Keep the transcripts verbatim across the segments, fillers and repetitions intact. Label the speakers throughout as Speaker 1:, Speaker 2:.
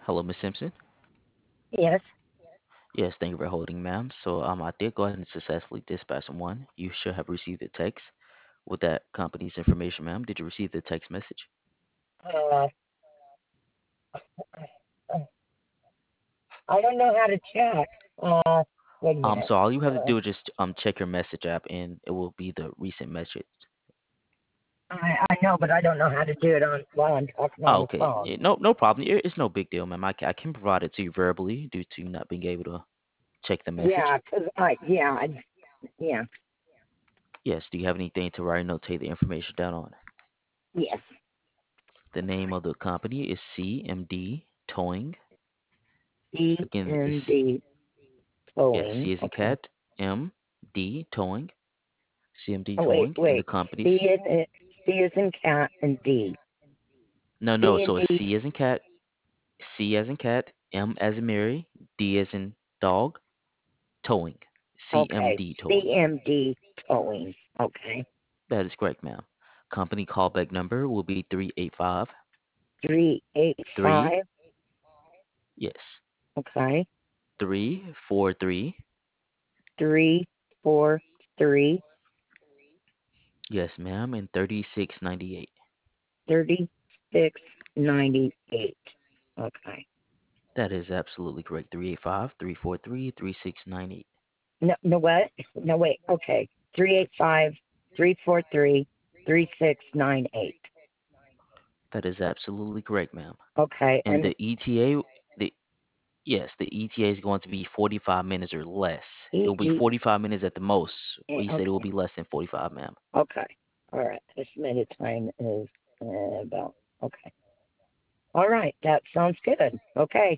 Speaker 1: Hello, Miss Simpson.
Speaker 2: Yes.
Speaker 1: Yes, thank you for holding, ma'am. So um, I did go ahead and successfully dispatch someone. You should have received a text with that company's information, ma'am. Did you receive the text message?
Speaker 2: Uh, I don't know how to check. Uh, wait a
Speaker 1: Um,
Speaker 2: minute.
Speaker 1: so all you have to
Speaker 2: Uh,
Speaker 1: do is just um check your message app, and it will be the recent message.
Speaker 2: I I know, but I don't know how to do it on while I'm talking on
Speaker 1: Oh,
Speaker 2: the
Speaker 1: okay.
Speaker 2: phone.
Speaker 1: Yeah, no, no problem. It- It's no big deal, ma'am. I can, I can provide it to you verbally due to you not being able to check the message.
Speaker 2: Yeah, 'cause I yeah I yeah
Speaker 1: Yes. Do you have anything to write and notate the information down on?
Speaker 2: yes.
Speaker 1: The name of the company is C M D Towing.
Speaker 2: D
Speaker 1: Again,
Speaker 2: and
Speaker 1: it's
Speaker 2: D
Speaker 1: yes,
Speaker 2: towing.
Speaker 1: C as in
Speaker 2: Okay.
Speaker 1: cat, M D Towing, C M D
Speaker 2: Oh wait
Speaker 1: Towing, and the
Speaker 2: wait. C
Speaker 1: company's
Speaker 2: is in, C is in cat and D.
Speaker 1: no, no.
Speaker 2: C and
Speaker 1: So it's
Speaker 2: D.
Speaker 1: C as in cat, C as in cat, M as in Mary, D as in dog, Towing,
Speaker 2: Okay.
Speaker 1: C M D Towing.
Speaker 2: C M D towing. Okay.
Speaker 1: That is correct, ma'am. Company callback number will be three eight five
Speaker 2: Three eight
Speaker 1: three.
Speaker 2: five.
Speaker 1: Yes,
Speaker 2: Okay.
Speaker 1: three four three.
Speaker 2: Three four three
Speaker 1: Yes, ma'am, and thirty six ninety eight.
Speaker 2: thirty six ninety eight. Okay.
Speaker 1: That is absolutely correct. Three eight five three four three three six nine eight.
Speaker 2: No, no, what? No, wait. Okay. Three eight five three four three three six nine eight.
Speaker 1: That is absolutely correct, ma'am.
Speaker 2: Okay.
Speaker 1: And
Speaker 2: And
Speaker 1: the E T A, the yes, the E T A is going to be forty-five minutes or less. It
Speaker 2: E
Speaker 1: will be
Speaker 2: E.
Speaker 1: forty-five minutes at the most.
Speaker 2: eh,
Speaker 1: We said it will
Speaker 2: Okay.
Speaker 1: be less than forty-five, ma'am.
Speaker 2: Okay. All right. Estimated time is uh, about. Okay. All right. That sounds good. Okay.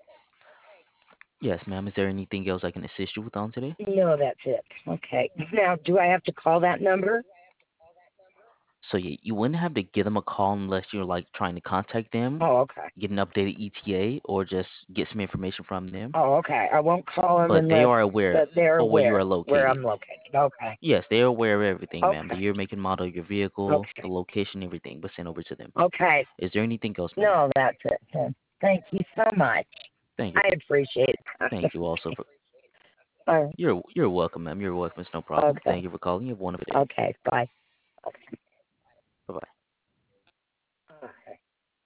Speaker 1: Yes, ma'am. Is there anything else I can assist you with on today?
Speaker 2: No, that's it. Okay. Now, do I have to call that number?
Speaker 1: So yeah, you wouldn't have to give them a call unless you're like trying to contact them,
Speaker 2: Oh, okay.
Speaker 1: get an updated E T A, or just get some information from them.
Speaker 2: Oh, okay. I won't call them
Speaker 1: But they
Speaker 2: unless
Speaker 1: are aware
Speaker 2: that they're
Speaker 1: of where you are
Speaker 2: aware where
Speaker 1: located.
Speaker 2: I'm located. Okay.
Speaker 1: Yes, they are aware of everything, ma'am. The
Speaker 2: Okay.
Speaker 1: year, make, and model of your vehicle, the
Speaker 2: Okay.
Speaker 1: location, everything, but sent over to them.
Speaker 2: Okay.
Speaker 1: Is there anything else, ma'am?
Speaker 2: No, that's it. Then. Thank you so much.
Speaker 1: Thank you.
Speaker 2: I appreciate it.
Speaker 1: Thank you also for
Speaker 2: All right.
Speaker 1: you're you're welcome, ma'am. You're welcome. It's no problem.
Speaker 2: Okay.
Speaker 1: Thank you for calling. You have a wonderful day.
Speaker 2: Okay. Bye. Okay.